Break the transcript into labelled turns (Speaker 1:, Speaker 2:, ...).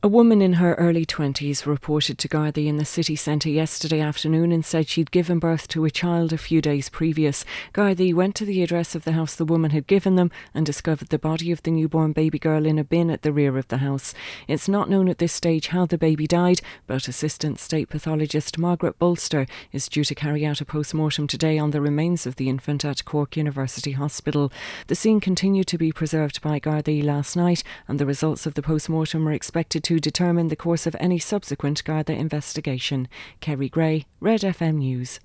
Speaker 1: A woman in her early 20s reported to Gardaí in the city centre yesterday afternoon and said she'd given birth to a child a few days previous. Gardaí went to the address of the house the woman had given them and discovered the body of the newborn baby girl in a bin at the rear of the house. It's not known at this stage how the baby died, but Assistant State Pathologist Margaret Bolster is due to carry out a post-mortem today on the remains of the infant at Cork University Hospital. The scene continued to be preserved by Gardaí last night, and the results of the post-mortem are expected to determine the course of any subsequent Garda investigation. Kerry Gray, Red FM News.